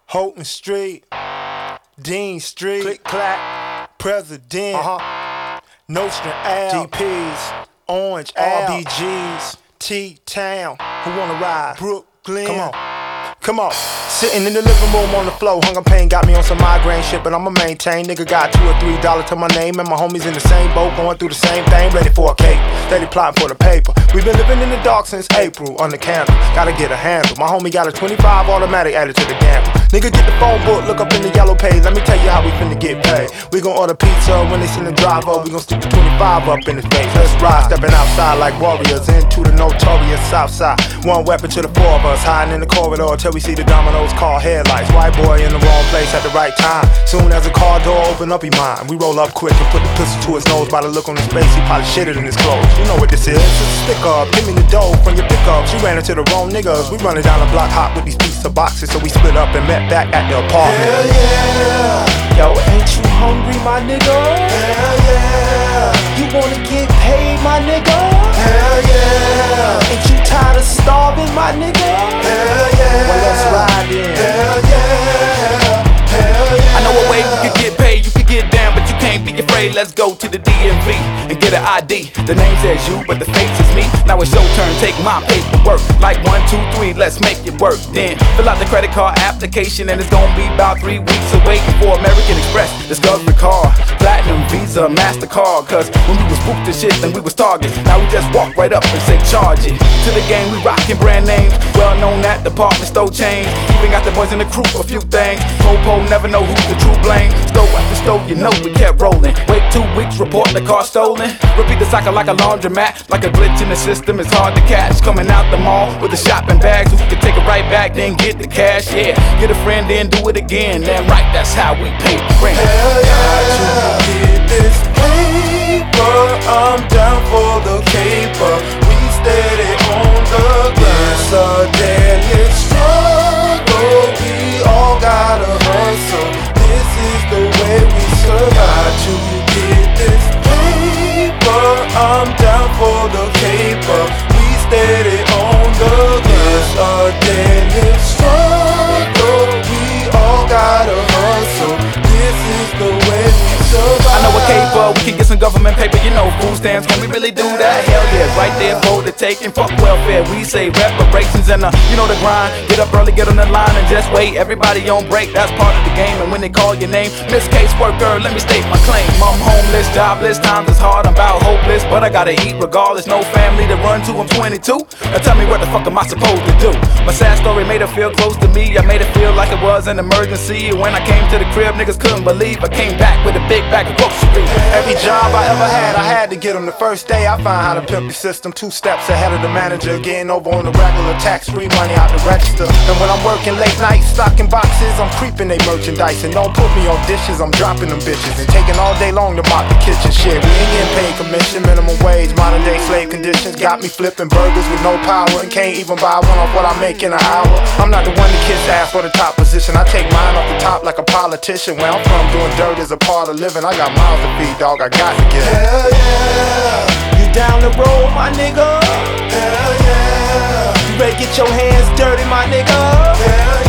Houghton Street, Dean Street, Click Clack, President, Nostrand Ave, DPs, Orange Ave, RBGs, T-Town, who wanna ride? Brooklyn, come on. Sitting in the living room on the floor, hunger pain got me on some migraine shit, but I'ma maintain. Nigga got $2 or $3 to my name, and my homies in the same boat, going through the same thing, ready for a cake, steady plotting for the paper. We been living in the dark since April, under candle, gotta get a handle. My homie got a 25 automatic added to the gamble. Nigga get the phone book, look up in the yellow page, let me tell you how we finna get paid. We gon' order pizza when they send the driver, we gon' stick the 25 up in his face. Let's ride, stepping outside like warriors into the notorious south side. One weapon to the four of us, hiding in the corridor till we see the dominoes call headlights. White boy in the wrong place at the right time. Soon as the car door open up, he mind. We roll up quick and put the pistol to his nose. By the look on his face, he probably shitted in his clothes. You know what this is? It's a stick up. Give me the dough from your pickups. You ran into the wrong niggas. We running down the block hot with these pizza boxes, so we split up and met back at the apartment. Hell yeah. Yo, ain't you hungry, my nigga? Hell yeah. You wanna get paid, my nigga? Hell yeah. Ain't you tired of starving, my nigga? Hell yeah. Well, let's ride in. Hell yeah. Hell yeah. I know a way we could get paid, you could get down, but you can't be afraid. Let's go to the DMV and get an ID. The name says you, but the face is me. Now it's your turn, take my paperwork. Like 1, 2, 3, let's make it work. Then fill out the credit card application, and it's gonna be about 3 weeks of waiting for American Express, Discovery Card, Platinum, Visa, MasterCard. Cause when we was booked to shit, then we was targets. Now we just walk right up and say charge it. To the game, we rockin' brand names, well known at department store chains. Even got the boys in the crew for a few things. Popo never know who's the true blame. Stove after stove, you know we kept rolling. Wait 2 weeks, report the car stolen. Repeat the cycle like a laundromat. Like a glitch in the system, it's hard to catch. Coming out the mall with the shopping bags, we can take it right back, then get the cash. Yeah, get a friend, then do it again. Damn right, that's how we pay the rent. Hell yeah. Get this paper, I'm down for the caper. We steady on the grind. It's a daily struggle, we all gotta hustle. This is the way we survive. To get this paper, I'm down for the caper. We steady on the grind. It's a daily struggle, we all gotta hustle. This is the way we survive. I know a caper, we can get some government paper, you know, food stamps, can we really do that? Hell yeah, right there for the taking, fuck welfare, we say reparations and you know the grind. Get up early, get on the line and just wait, everybody on break, that's part of the game. And when they call your name, Miss Caseworker, let me state my claim. I'm homeless, jobless, times is hard, I'm about hopeless, but I gotta eat regardless, no family to run to, I'm 22. Now tell me what the fuck am I supposed to do? My sad story made her feel close to me, I made it feel like it was an emergency. When I came to the crib, niggas couldn't believe I came back with a big bag of groceries. Every job I ever had, I had to get them. The first day I found how to pimp the system, 2 steps ahead of the manager, getting over on the regular, tax-free money out the register. And when I'm working late nights, stocking boxes, I'm creeping they merchandise. And don't put me on dishes, I'm dropping them bitches. And taking all day long to mop the kitchen. Shit, we ain't getting paid commission, minimum wage, modern day slave conditions. Got me flipping burgers with no power, and can't even buy one off what I make in an hour. I'm not the one to kiss ass for the top position, I take mine off the top like a politician. Where I'm from, doing dirt is a part of living. I got miles to feed, dog, I got to get it. Hell yeah. You down the road, my nigga? Hell yeah. You better get your hands dirty, my nigga. Hell